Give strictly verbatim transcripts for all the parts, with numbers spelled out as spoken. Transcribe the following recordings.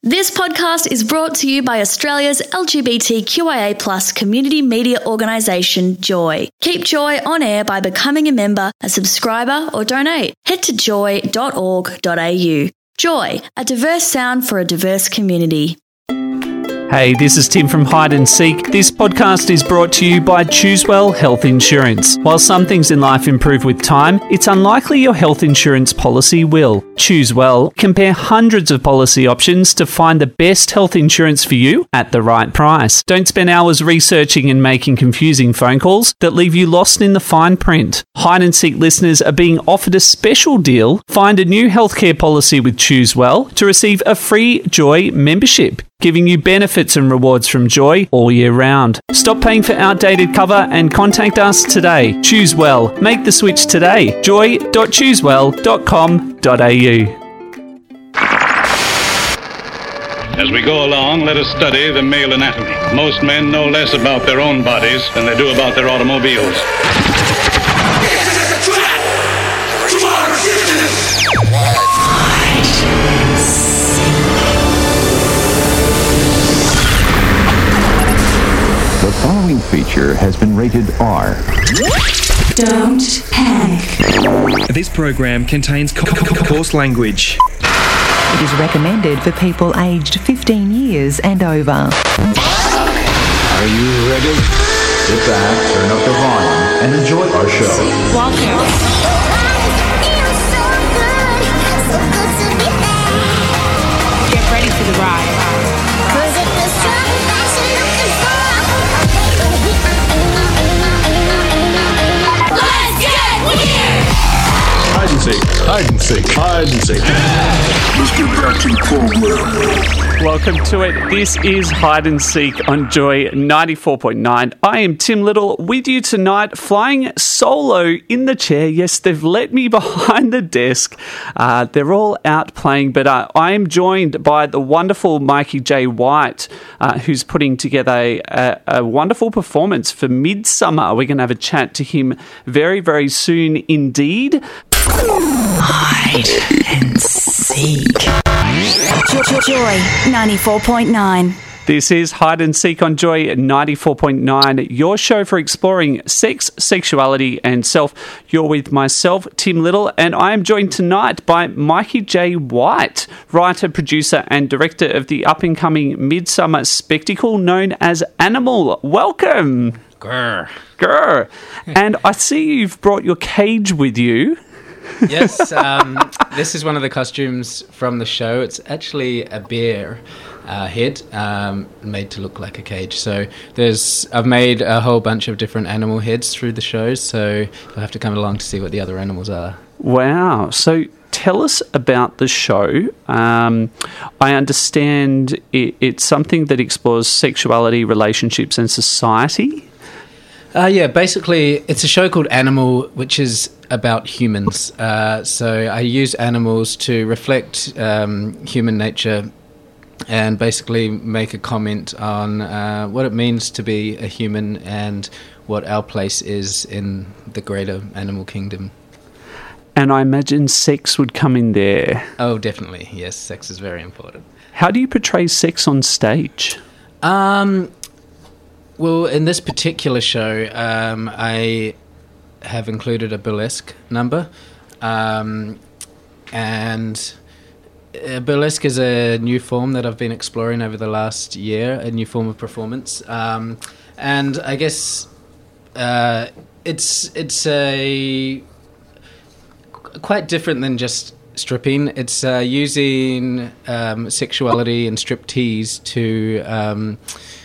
This podcast is brought to you by Australia's L G B T Q I A plus community media organisation, Joy. Keep Joy on air by becoming a member, a subscriber or donate. Head to joy dot org dot a u. Joy, a diverse sound for a diverse community. Hey, this is Tim from Hide and Seek. This podcast is brought to you by Choosewell Health Insurance. While some things in life improve with time, it's unlikely your health insurance policy will. Choosewell. Compare hundreds of policy options to find the best health insurance for you at the right price. Don't spend hours researching and making confusing phone calls that leave you lost in the fine print. Hide and Seek listeners are being offered a special deal. Find a new healthcare policy with Choosewell to receive a free Joy membership, giving you benefits and rewards from Joy all year round. Stop paying for outdated cover and contact us today. Choose well. Make the switch today. joy dot choosewell dot com dot a u. As we go along, let us study the male anatomy. Most men know less about their own bodies than they do about their automobiles. The following feature has been rated R. Don't panic. This program contains co- co- coarse language. It is recommended for people aged fifteen years and over. Are you ready? Sit back, turn up the volume, and enjoy our show. Welcome. Get ready for the ride. Hide and seek, hide and seek, hide and seek. Let's get back to the program. Welcome to it. This is Hide and Seek on Joy ninety-four point nine. I am Tim Little with you tonight, flying solo in the chair. Yes, they've let me behind the desk. Uh, they're all out playing, but uh, I am joined by the wonderful Mikey J. White, uh, who's putting together a, a, a wonderful performance for Midsummer. We're going to have a chat to him very, very soon indeed. Hide and Seek. Joy ninety-four point nine. This is Hide and Seek on Joy ninety-four point nine, your show for exploring sex, sexuality and self. You're with myself, Tim Little, and I am joined tonight by Mikey J. White, writer, producer and director of the up-and-coming Midsummer spectacle known as Animal. Welcome. Grr. Grr. And I see you've brought your cage with you. Yes, um, this is one of the costumes from the show. It's actually a bear uh, head um, made to look like a cage. So there's, I've made a whole bunch of different animal heads through the shows, so you'll have to come along to see what the other animals are. Wow. So tell us about the show. Um, I understand it, it's something that explores sexuality, relationships and society. Uh, yeah, basically, it's a show called Animal, which is about humans. Uh, so I use animals to reflect um, human nature and basically make a comment on uh, what it means to be a human and what our place is in the greater animal kingdom. And I imagine sex would come in there. Oh, definitely. Yes, sex is very important. How do you portray sex on stage? Um... Well, in this particular show, um, I have included a burlesque number, um, and uh, burlesque is a new form that I've been exploring over the last year, a new form of performance, um, and I guess uh, it's it's a quite different than just stripping. It's uh, using um, sexuality and striptease to um,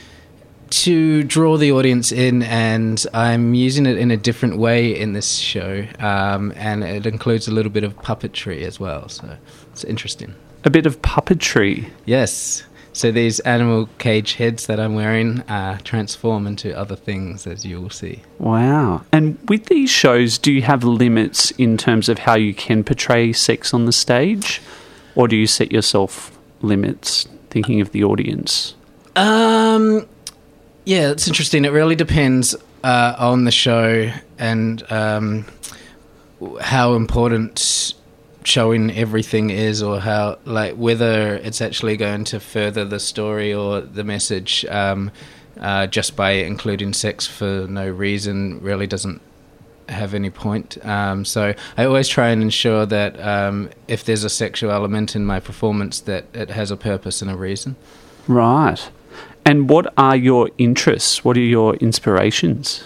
to draw the audience in, and I'm using it in a different way in this show, um, and it includes a little bit of puppetry as well, so it's interesting. A bit of puppetry? Yes. So these animal cage heads that I'm wearing uh, transform into other things, as you will see. Wow. And with these shows, do you have limits in terms of how you can portray sex on the stage, or do you set yourself limits thinking of the audience? Um... Yeah, it's interesting. It really depends uh, on the show and um, how important showing everything is, or how, like, whether it's actually going to further the story or the message um, uh, just by including sex for no reason really doesn't have any point. Um, so I always try and ensure that um, if there's a sexual element in my performance, that it has a purpose and a reason. Right. And what are your interests? What are your inspirations?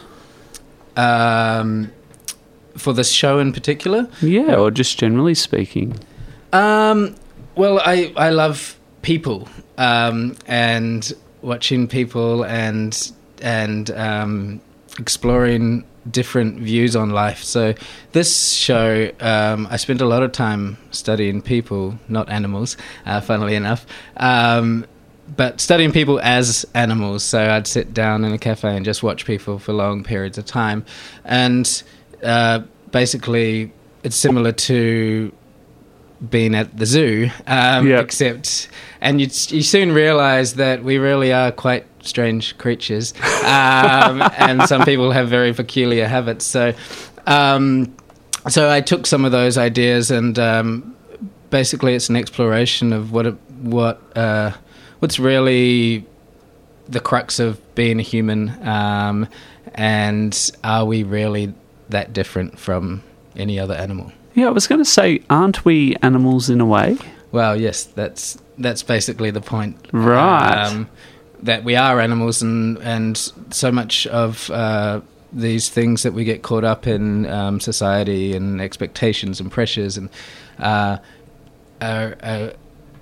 Um, for this show in particular? Yeah, or just generally speaking. Um, well, I, I love people um, and watching people and and um, exploring different views on life. So this show, um, I spent a lot of time studying people, not animals, uh, funnily enough, um, but studying people as animals. So I'd sit down in a cafe and just watch people for long periods of time. And uh, basically it's similar to being at the zoo, um, yep. except, and you you soon realise that we really are quite strange creatures, um, and some people have very peculiar habits. So, um, so I took some of those ideas, and um, basically, it's an exploration of what it, what uh, what's really the crux of being a human, um, and are we really that different from any other animal? Yeah, I was going to say, aren't we animals in a way? Well, yes, that's that's basically the point. Right. Um, that we are animals, and, and so much of uh, these things that we get caught up in, um, society and expectations and pressures, and uh, are, are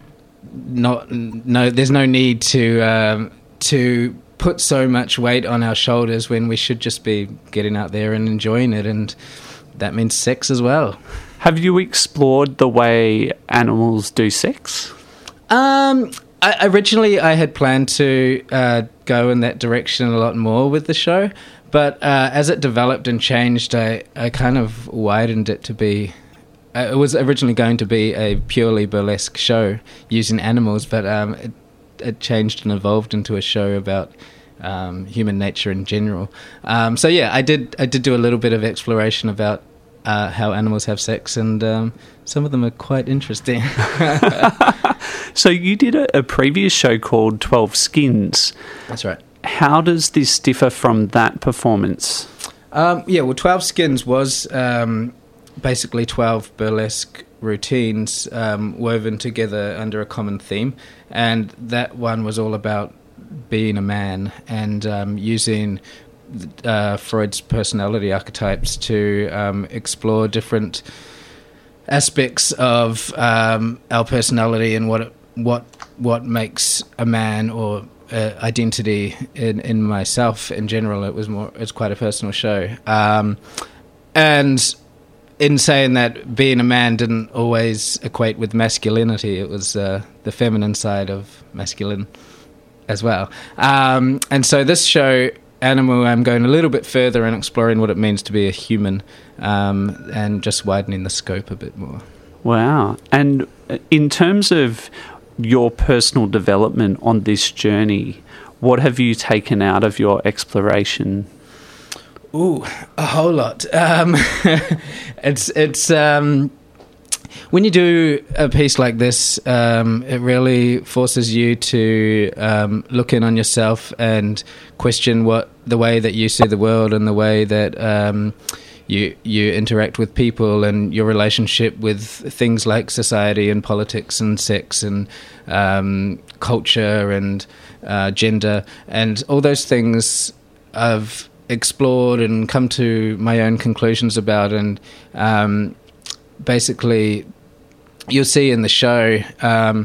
not no. There's no need to um, to put so much weight on our shoulders when we should just be getting out there and enjoying it, and that means sex as well. Have you explored the way animals do sex? Um, I, originally I had planned to uh, go in that direction a lot more with the show, but uh, as it developed and changed, I, I kind of widened it to be... Uh, it was originally going to be a purely burlesque show using animals, but um, it, it changed and evolved into a show about um, human nature in general. Um, so yeah, I did I did do a little bit of exploration about uh, how animals have sex, and um, some of them are quite interesting. So you did a, a previous show called twelve Skins. That's right. How does this differ from that performance? Um, yeah, well, twelve Skins was um, basically twelve burlesque routines um, woven together under a common theme, and that one was all about being a man and um, using uh, Freud's personality archetypes to um, explore different aspects of um, our personality and what it, what what makes a man, or uh, identity in, in myself in general. It was more it's quite a personal show, um, and in saying that, being a man didn't always equate with masculinity. It was uh, the feminine side of masculine as well. Um, and so this show, Animal, I'm going a little bit further and exploring what it means to be a human, um, and just widening the scope a bit more. Wow. And in terms of your personal development on this journey, what have you taken out of your exploration? Ooh, a whole lot. Um, it's it's um, when you do a piece like this, um, it really forces you to um, look in on yourself and question what the way that you see the world and the way that um, you you interact with people and your relationship with things like society and politics and sex and um, culture and uh, gender and all those things. I've explored and come to my own conclusions about, and um, basically you'll see in the show um,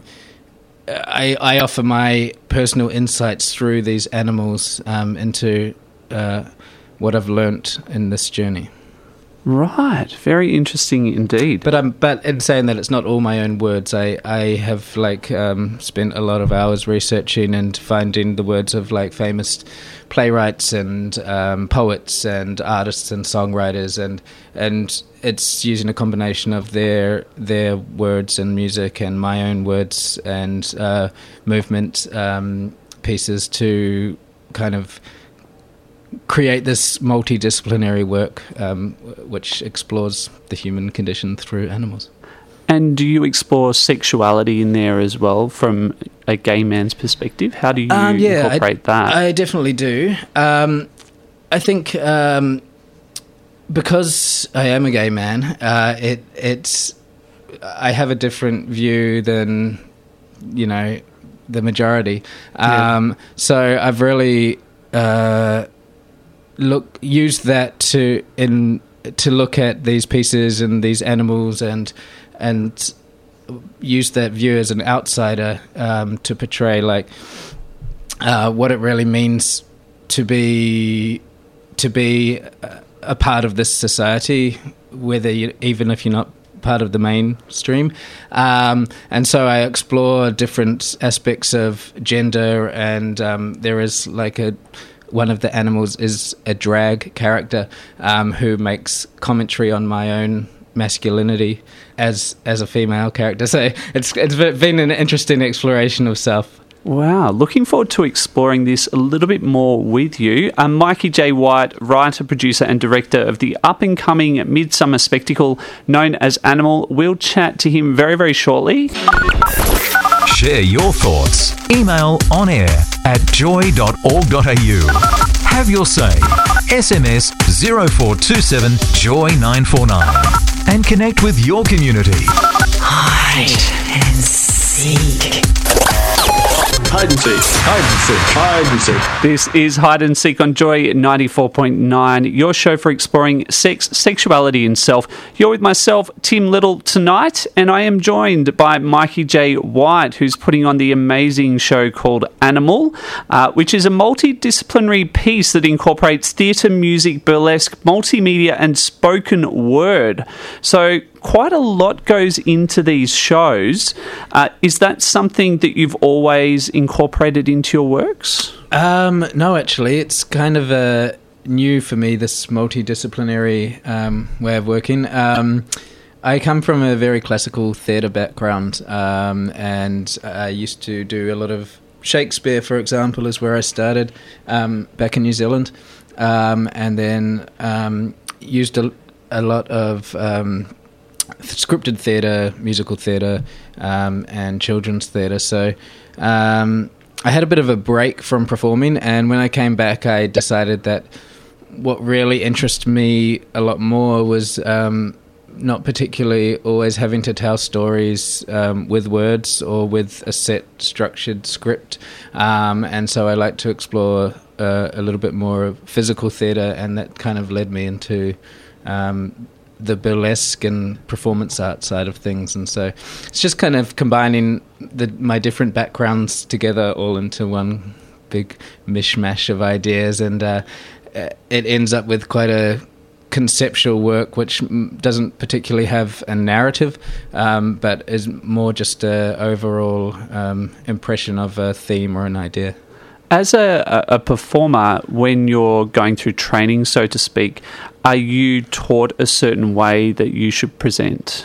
I, I offer my personal insights through these animals um, into uh, what I've learnt in this journey. Right, very interesting indeed. But um, but in saying that, it's not all my own words. I I have like um, spent a lot of hours researching and finding the words of like famous playwrights and um, poets and artists and songwriters, and and it's using a combination of their their words and music and my own words and uh, movement um, pieces to kind of create this multidisciplinary work um, which explores the human condition through animals. And do you explore sexuality in there as well from a gay man's perspective? How do you um, yeah, incorporate I, that? I definitely do. Um, I think um, because I am a gay man, uh, it it's I have a different view than, you know, the majority. Um, yeah. So I've really uh, look used that to in to look at these pieces and these animals and and use that view as an outsider um, to portray like uh, what it really means to be to be a part of this society, whether you, even if you're not part of the mainstream. Um, and so I explore different aspects of gender, and um, there is like a one of the animals is a drag character um, who makes commentary on my own masculinity as as a female character. So it's it's been an interesting exploration of self. Wow, looking forward to exploring this a little bit more with you. Um, Mikey J. White, writer, producer and director of the up-and-coming midsummer spectacle known as Animal. We'll chat to him very, very shortly. Share your thoughts. Email on air at joy dot org dot a u. Have your say. S M S zero four two seven joy nine four nine and connect with your community. Hide and seek. Hide and seek, hide and seek, hide and seek. This is Hide and Seek on Joy ninety-four point nine, your show for exploring sex, sexuality and self. You're with myself, Tim Little, tonight, and I am joined by Mikey J. White, who's putting on the amazing show called Animal, uh, which is a multidisciplinary piece that incorporates theatre, music, burlesque, multimedia and spoken word. So quite a lot goes into these shows. Uh, is that something that you've always incorporated into your works? Um, no, actually, it's kind of uh, new for me, this multidisciplinary um, way of working. Um, I come from a very classical theatre background, um, and I used to do a lot of Shakespeare, for example, is where I started um, back in New Zealand, um, and then um, used a, a lot of Um, scripted theatre, musical theatre, um, and children's theatre. So um, I had a bit of a break from performing, and when I came back, I decided that what really interested me a lot more was um, not particularly always having to tell stories um, with words or with a set structured script. Um, and so I like to explore uh, a little bit more physical theatre, and that kind of led me into um, the burlesque and performance art side of things. And so it's just kind of combining the, my different backgrounds together all into one big mishmash of ideas, and uh, it ends up with quite a conceptual work which doesn't particularly have a narrative, um, but is more just a overall um, impression of a theme or an idea. As a, a performer, when you're going through training, so to speak, are you taught a certain way that you should present?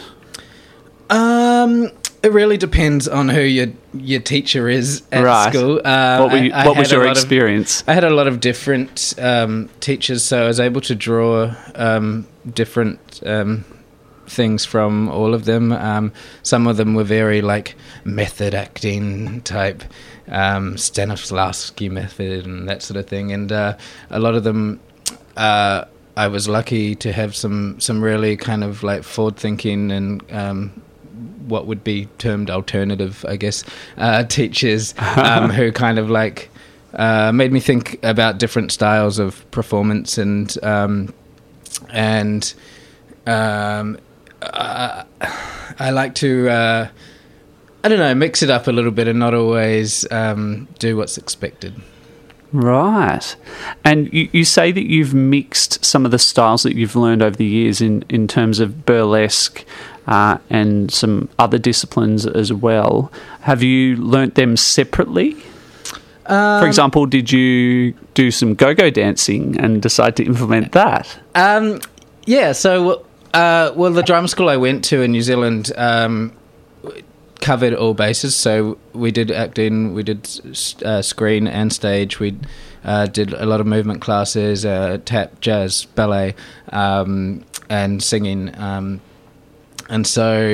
Um, it really depends on who your your teacher is at right. school. Um, what, were you, I, I what was your experience? Of, I had a lot of different um, teachers, so I was able to draw um, different um, things from all of them. Um, some of them were very like method acting type, um, Stanislavski method and that sort of thing, and uh, a lot of them uh, I was lucky to have some some really kind of like forward thinking and um, what would be termed alternative, I guess, uh, teachers um, who kind of like uh, made me think about different styles of performance, and um, and um, I, I like to uh, I don't know, mix it up a little bit and not always um, do what's expected. Right. And you, you say that you've mixed some of the styles that you've learned over the years in, in terms of burlesque uh, and some other disciplines as well. Have you learnt them separately? Um, For example, did you do some go-go dancing and decide to implement that? Um, yeah, so, uh, well, the drama school I went to in New Zealand um, covered all bases. So we did acting, we did uh, screen and stage, we uh, did a lot of movement classes, uh, tap, jazz, ballet, um, and singing. Um, and so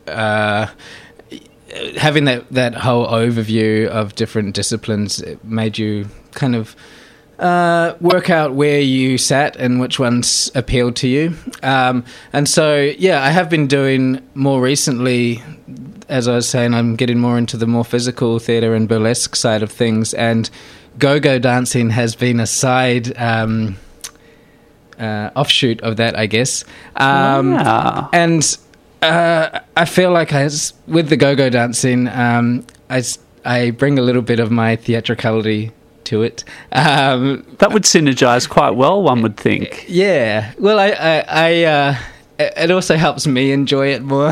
uh, having that, that whole overview of different disciplines, it made you kind of uh, work out where you sat and which ones appealed to you. Um, and so, yeah, I have been doing more recently, as I was saying, I'm getting more into the more physical theatre and burlesque side of things, and go-go dancing has been a side um, uh, offshoot of that, I guess. Um, wow. And uh, I feel like I, with the go-go dancing, um, I, I bring a little bit of my theatricality to it. Um, that would synergise quite well, one would think. Yeah. Well, I... I, I uh, it also helps me enjoy it more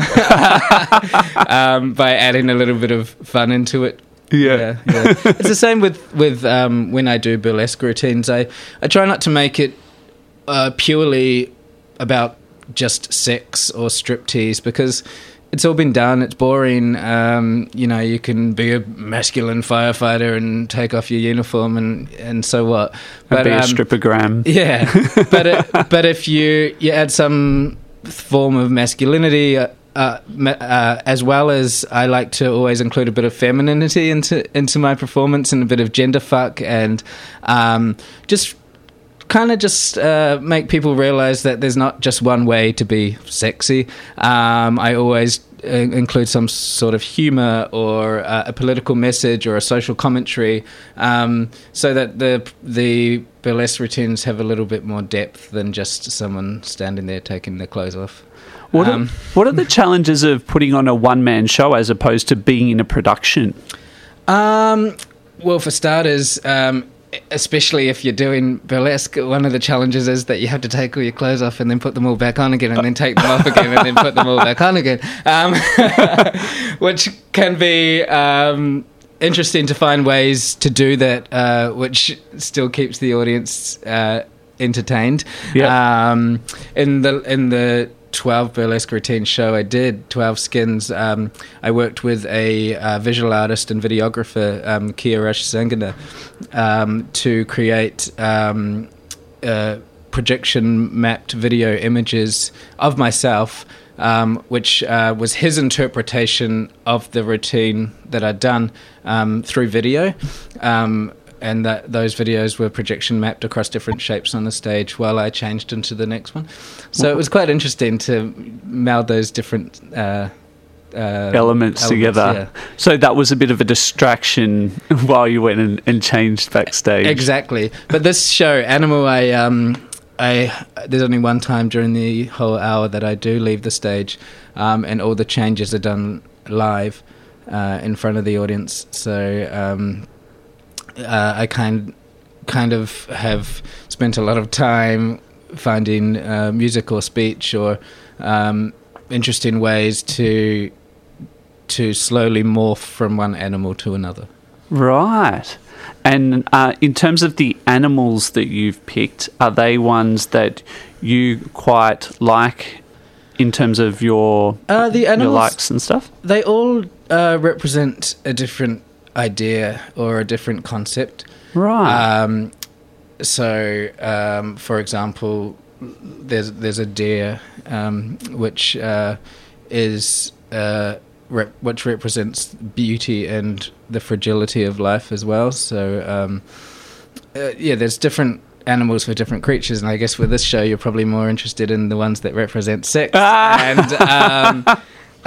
um, by adding a little bit of fun into it. Yeah. yeah, yeah. It's the same with, with um, when I do burlesque routines. I, I try not to make it uh, purely about just sex or striptease, because it's all been done. It's boring. Um, you know, you can be a masculine firefighter and take off your uniform and, and so what. But, and be um, a strippogram. Yeah. but it, but if you, you add some form of masculinity, uh, uh, uh, as well as I like to always include a bit of femininity into into my performance, and a bit of gender fuck, and um, just kind of just uh, make people realise that there's not just one way to be sexy. Um, I always uh, include some sort of humour or uh, a political message or a social commentary, um, so that the the burlesque routines have a little bit more depth than just someone standing there taking their clothes off. What, um, are, what are the challenges of putting on a one-man show as opposed to being in a production? Um, well, for starters, um, especially if you're doing burlesque, one of the challenges is that you have to take all your clothes off and then put them all back on again, and then take them off again and then put them all back on again, um, which can be um, interesting to find ways to do that, uh, which still keeps the audience uh, entertained. Yeah. Um, in the in the twelve burlesque routine show I did, twelve Skins, um, I worked with a uh, visual artist and videographer, um, Kia Rashsangana, um, to create um, uh, projection mapped video images of myself, um, which uh, was his interpretation of the routine that I'd done um, through video. Um, and that those videos were projection mapped across different shapes on the stage while I changed into the next one. So it was quite interesting to meld those different uh, uh, elements, elements together. Yeah. So that was a bit of a distraction while you went and, and changed backstage. Exactly. But this show, Animal, I um, I there's only one time during the whole hour that I do leave the stage, um, and all the changes are done live uh, in front of the audience. So um, Uh, I kind kind of have spent a lot of time finding uh, music or speech or um, interesting ways to to slowly morph from one animal to another. Right. And uh, in terms of the animals that you've picked, are they ones that you quite like in terms of your, uh, the animals, your likes and stuff? They all uh, represent a different idea or a different concept. Right. Um, so, um, for example, there's there's a deer um, which uh, is uh, rep- which represents beauty and the fragility of life as well. So, um, uh, yeah, there's different animals for different creatures, and I guess with this show, you're probably more interested in the ones that represent sex. Ah! And um,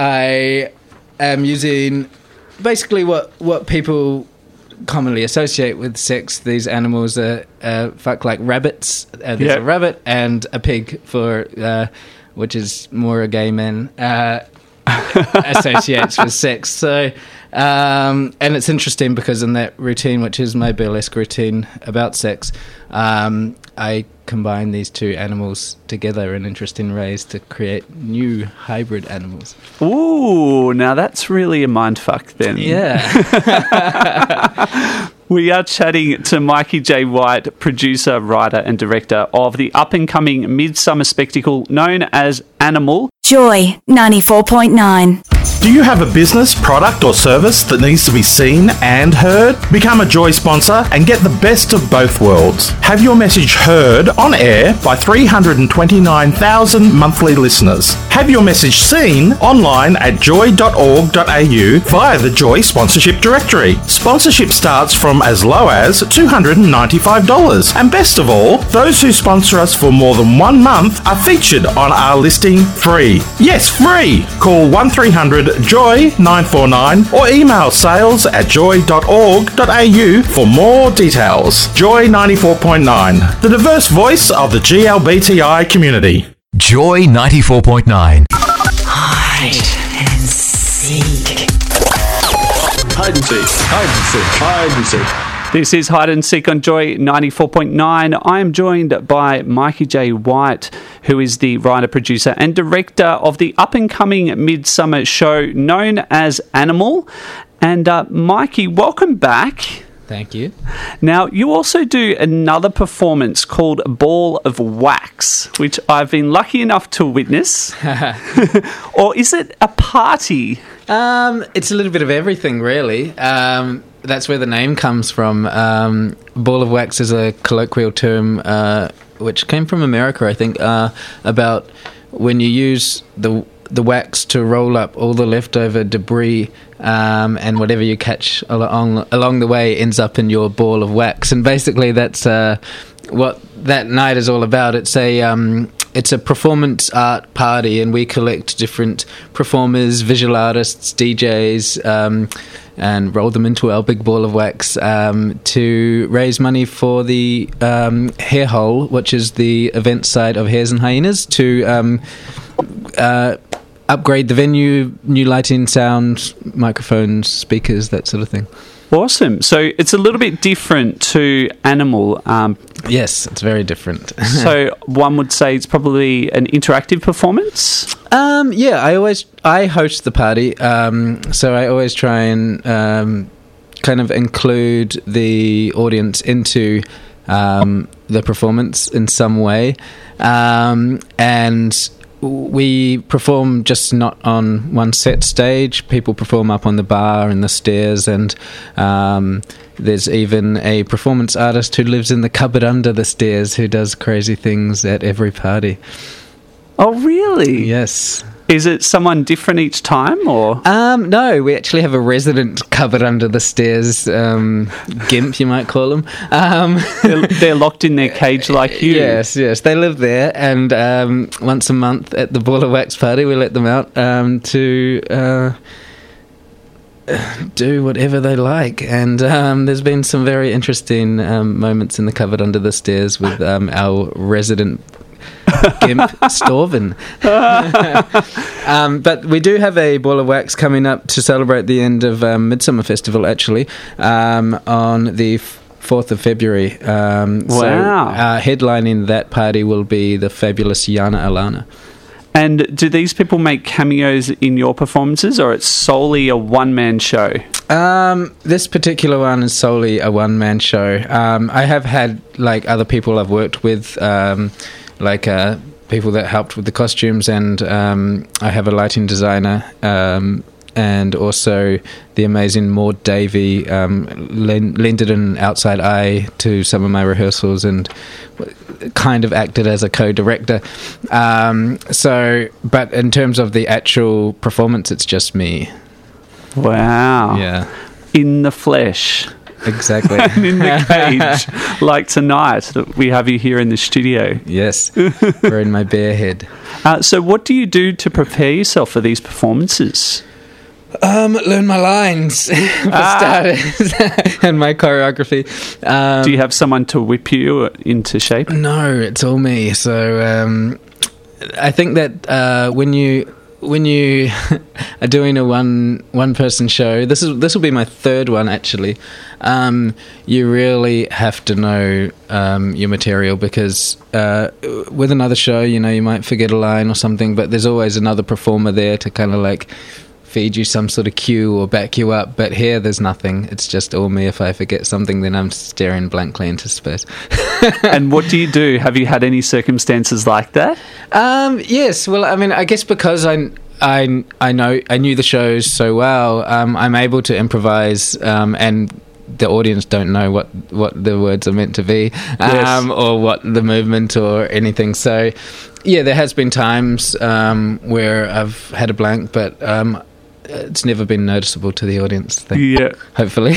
I am using basically what what people commonly associate with sex. These animals are uh, fuck like rabbits. Uh, there's yep. a rabbit and a pig for uh, which is more a gay man uh, associates with sex. So um, and it's interesting because in that routine, which is my burlesque routine about sex, um, I combine these two animals together in interesting ways to create new hybrid animals. Ooh, now that's really a mindfuck then. Yeah. We are chatting to Mikey J. White, producer, writer and director of the up-and-coming midsummer spectacle known as Animal. Joy ninety-four point nine. Do you have a business, product or service that needs to be seen and heard? Become a Joy sponsor and get the best of both worlds. Have your message heard on air by three hundred twenty-nine thousand monthly listeners. Have your message seen online at joy dot org dot a u via the Joy Sponsorship Directory. Sponsorship starts from as low as two hundred ninety-five dollars. And best of all, those who sponsor us for more than one month are featured on our listing free. Yes, free! Call one three hundred joy nine four nine or email sales at joy dot org dot a u for more details. Joy ninety-four point nine, the diverse voice of the G L B T I community. Joy ninety-four point nine. Hide and seek. Hide and seek. Hide and seek. Hide and seek. This is Hide and Seek on Joy ninety-four point nine. I am joined by Mikey J. White, who is the writer, producer and director of the up-and-coming midsummer show known as Animal. And uh, Mikey, welcome back. Thank you. Now, you also do another performance called Ball of Wax, which I've been lucky enough to witness. Or is it a party? Um, it's a little bit of everything, really. Um, that's where the name comes from. Um, Ball of Wax is a colloquial term uh, which came from America, I think, uh, about when you use the the wax to roll up all the leftover debris, um, and whatever you catch along along the way ends up in your ball of wax. And basically, that's uh, what that night is all about. It's a um, it's a performance art party, and we collect different performers, visual artists, D Js, um, and roll them into our big ball of wax um, to raise money for the um, Hair Hole, which is the event site of Hares and Hyenas, to um, uh, upgrade the venue, new lighting, sound, microphones, speakers, that sort of thing. Awesome. So it's a little bit different to Animal. Um, yes, it's very different. So one would say it's probably an interactive performance? Um, yeah, I always I host the party, um, so I always try and um, kind of include the audience into um, the performance in some way, um, and we perform just not on one set stage. People perform up on the bar and the stairs, and um, there's even a performance artist who lives in the cupboard under the stairs who does crazy things at every party. Oh, really? Yes. Is it someone different each time, or? Um, no, we actually have a resident cupboard under the stairs, um, gimp, you might call them. Um, they're, they're locked in their cage like you. Yes, yes, they live there, and um, once a month at the Ball of Wax party, we let them out um, to uh, do whatever they like. And um, there's been some very interesting um, moments in the cupboard under the stairs with um, our resident Gimp Storven. um, but we do have a Ball of Wax coming up to celebrate the end of um, Midsummer Festival, actually, um, on the f- fourth of February. Um, wow. So, uh, headlining that party will be the fabulous Yana Alana. And do these people make cameos in your performances, or it's solely a one-man show? Um, this particular one is solely a one-man show. Um, I have had like other people I've worked with, um, like uh, people that helped with the costumes, and um, I have a lighting designer, um, and also the amazing Maud Davey um, lended an outside eye to some of my rehearsals and kind of acted as a co-director. Um, so, but in terms of the actual performance, it's just me. Wow. Yeah. In the flesh. Exactly. And in the cage, like tonight that we have you here in the studio. Yes, we're in my bare head. Uh, so what do you do to prepare yourself for these performances? Um, learn my lines, for ah. starters, and my choreography. Um, do you have someone to whip you into shape? No, it's all me. So um, I think that uh, when you... When you are doing a one one person show, this is this will be my third one actually. Um, you really have to know um, your material, because uh, with another show, you know, you might forget a line or something, but there's always another performer there to kind of like feed you some sort of cue or back you up. But here, there's nothing. It's just all me. If I forget something, then I'm staring blankly into space. And what do you do? Have you had any circumstances like that? Um, yes. Well, I mean, I guess because I I I know I knew the shows so well. Um, I'm able to improvise, um, and the audience don't know what, what the words are meant to be, um, yes. or what the movement or anything. So, yeah, there has been times um, where I've had a blank, but um, it's never been noticeable to the audience. Thing, yeah, hopefully.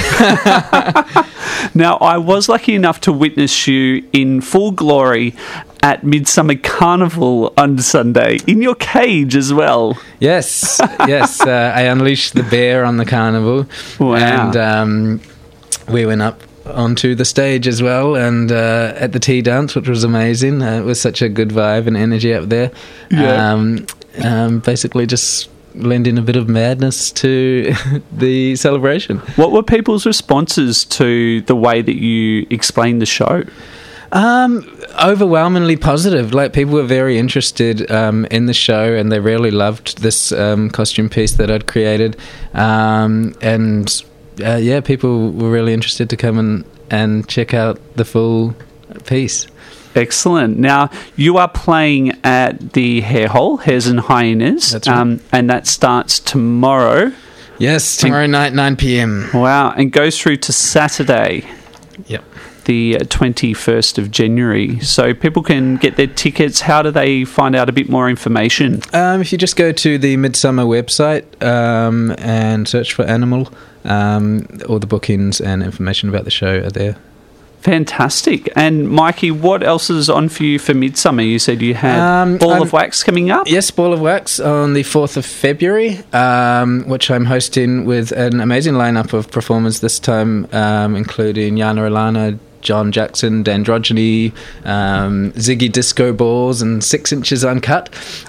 Now, I was lucky enough to witness you in full glory at Midsummer Carnival on Sunday, in your cage as well. Yes, yes. Uh, I unleashed the bear on the carnival. Wow. And um, we went up onto the stage as well, and uh, at the tea dance, which was amazing. Uh, it was such a good vibe and energy up there. Yeah. Um, um, basically just lending a bit of madness to the celebration. What were people's responses to the way that you explained the show? Um, overwhelmingly positive. Like, people were very interested um, in the show, and they really loved this um, costume piece that I'd created. Um, and uh, yeah, people were really interested to come and, and check out the full piece. Excellent. Now, you are playing at the Hare Hole, Hares and Hyenas. That's right. Um, and that starts tomorrow. Yes, tomorrow and, night, nine p.m. Wow, and goes through to Saturday. Yep. The twenty-first of January. So people can get their tickets. How do they find out a bit more information? Um, if you just go to the Midsummer website um, and search for Animal, um, all the bookings and information about the show are there. Fantastic. And Mikey, what else is on for you for Midsummer? You said you had um, Ball I'm, of Wax coming up? Yes, Ball of Wax on the fourth of February, um, which I'm hosting with an amazing lineup of performers this time, um, including Yana Alana, John Jackson, Dandrogyny, um, Ziggy Disco Balls, and Six Inches Uncut.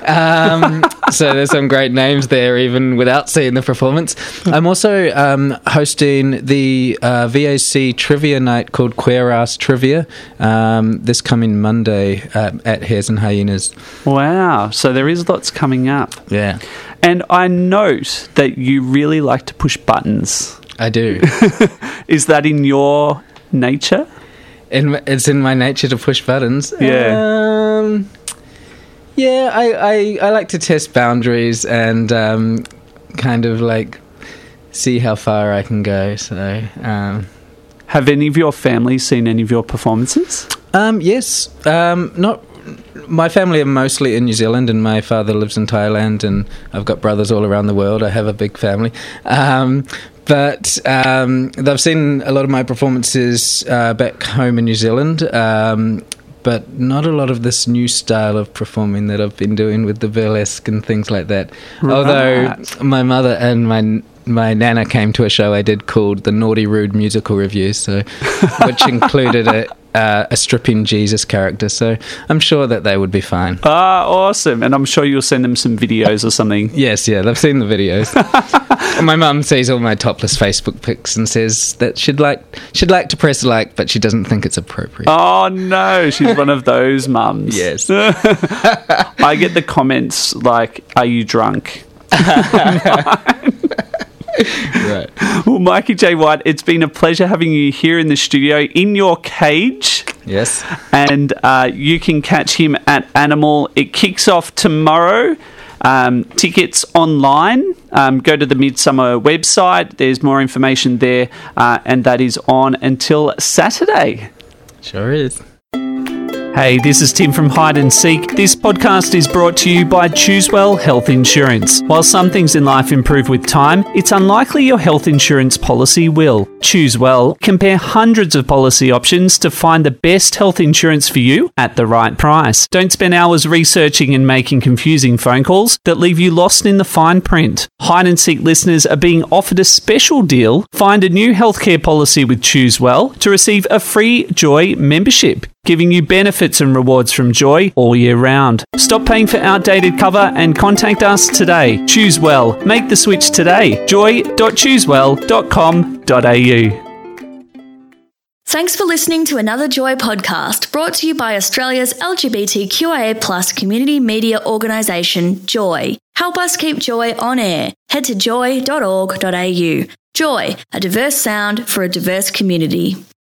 Um, so there's some great names there, even without seeing the performance. I'm also um, hosting the uh, V A C trivia night called Queer Ass Trivia um, this coming Monday uh, at Hares and Hyenas. Wow. So there is lots coming up. Yeah. And I note that you really like to push buttons. I do. Is that in your nature? In, it's in my nature to push buttons. Yeah. Um, yeah, I, I, I like to test boundaries and um, kind of like see how far I can go. So, um, have any of your family seen any of your performances? Um, yes. Um, not. My family are mostly in New Zealand, and my father lives in Thailand, and I've got brothers all around the world. I have a big family. Um, But um, they've seen a lot of my performances uh, back home in New Zealand, um, but not a lot of this new style of performing that I've been doing with the burlesque and things like that. Right. Although my mother and my my nana came to a show I did called the Naughty Rude Musical Review, so which included a uh, a stripping Jesus character. So I'm sure that they would be fine. Ah, awesome! And I'm sure you'll send them some videos or something. Yes, yeah, they've seen the videos. My mum sees all my topless Facebook pics and says that she'd like she'd like to press like, but she doesn't think it's appropriate. Oh no, she's one of those mums. Yes. I get the comments like, "Are you drunk?" Right. Well, Mikey J. White, it's been a pleasure having you here in the studio in your cage. Yes. And uh, you can catch him at Animal. It kicks off tomorrow. Um, tickets online. Um, go to the Midsummer website. There's more information there, uh, and that is on until Saturday. Sure is. Hey, this is Tim from Hide and Seek. This podcast is brought to you by Choosewell Health Insurance. While some things in life improve with time, it's unlikely your health insurance policy will. Choosewell. Compare hundreds of policy options to find the best health insurance for you at the right price. Don't spend hours researching and making confusing phone calls that leave you lost in the fine print. Hide and Seek listeners are being offered a special deal. Find a new healthcare policy with Choosewell to receive a free Joy membership, giving you benefits and rewards from Joy all year round. Stop paying for outdated cover and contact us today. Choose well. Make the switch today. joy dot choosewell dot com dot a u. Thanks for listening to another Joy podcast brought to you by Australia's L G B T Q I A plus community media organisation, Joy. Help us keep Joy on air. Head to joy dot org dot a u. Joy, a diverse sound for a diverse community.